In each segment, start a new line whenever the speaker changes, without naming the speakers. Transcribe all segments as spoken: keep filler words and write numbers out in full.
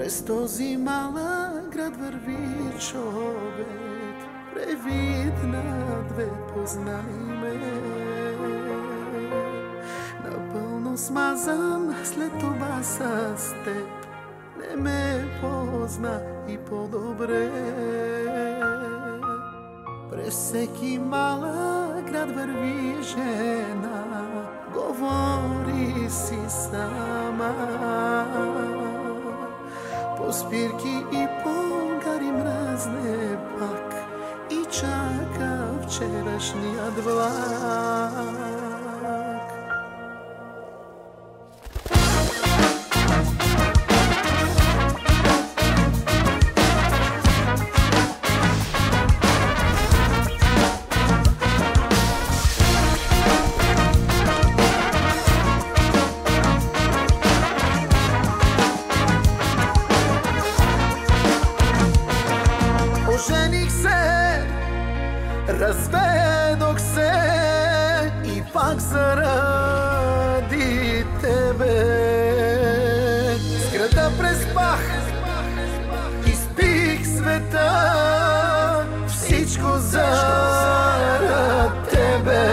През този малък град върви човек, превид на две познали ме. Напълно смазан след това с теб, не ме позна и по-добре. През всеки малък град върви жена, говори си сама. По спирки и по гари мръзне пак и чака вчерашният влак. Ожених се, разведох се и пак заради тебе. С града преспах, изпих света, всичко заради тебе.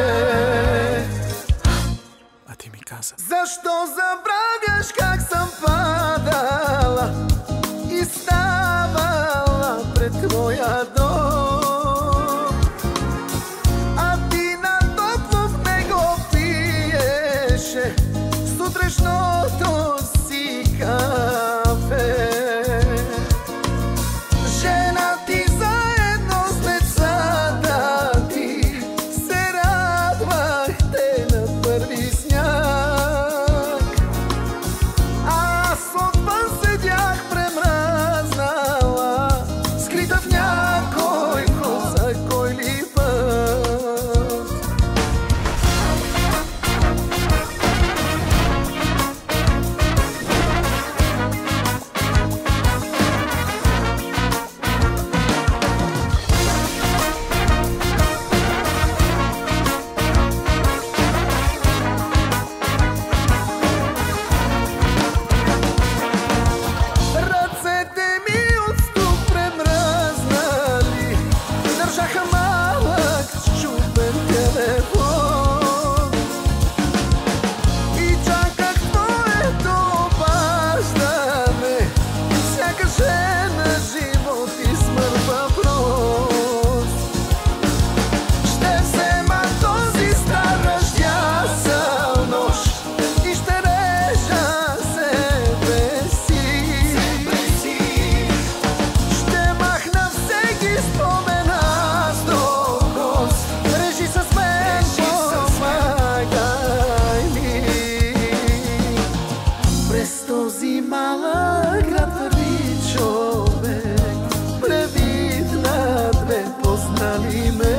А ти ми каза:
защо забравяш как съм падала и ставала пред твоя дом, а ти на топло в него пиеше сутрешното си кафе. Жена ти заедно с децата ти се радвахте на първи сняг. Аз отвън седях премръзнала, скрита в някой вход, за кой ли път. Ръцете ми от стук премръзнали, държаха малък счупен телефон и чаках твоето обаждане, сякаш е на живот и смърт въпрос. Ще взема този стар ръждясъл нож и ще режа себе си. Ще махна всеки спомен аз до кост. Режи с мен, помагай ми. През този малък град върви човек, превид на две познали ме.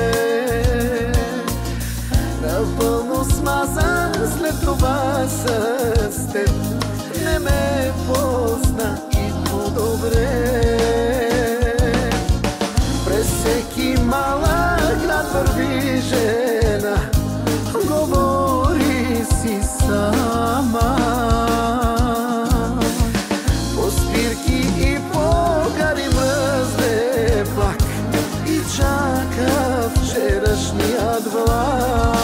Напълно смазан след това с теб, не ме позна и по-добре. През всеки малък град върви жена, говори си сама. По спирки и по гари мръзне пак и чака вчерашният влак.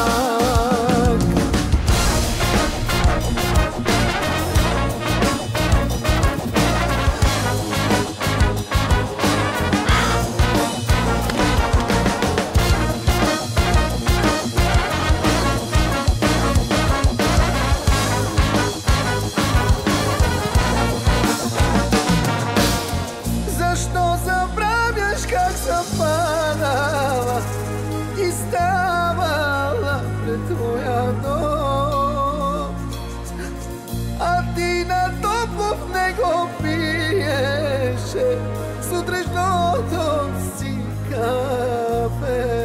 Защо забравяш как съм падала и ставала пред твоя дом, а ти на топло в него пиеше сутрешното си кафе.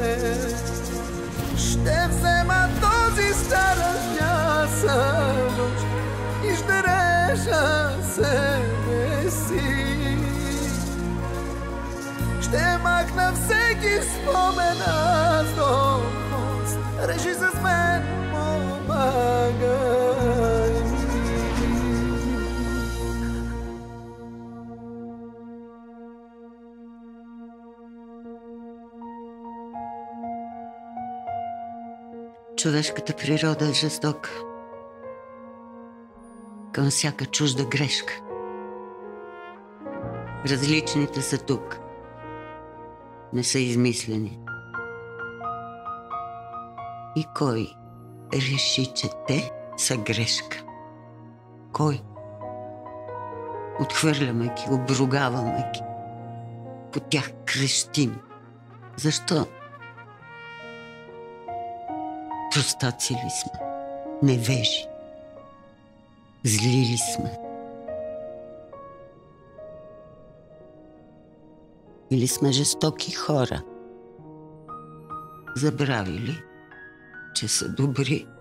Ще взема този стар ръждясъл нож и ще режа себе си. Ще махна всеки спомен аз до кост. Режи с мен, помагай ми.
Човешката природа е жестока към всяка чужда грешка. Различните са тук. Не са измислени. И кой реши, че те са грешка? Кой? Отхвърляме ги, обругаваме ги. По тях крещим. Защо? Простаци ли сме? Невежи? Зли ли сме? Или сме жестоки хора? Забравили, че са добри?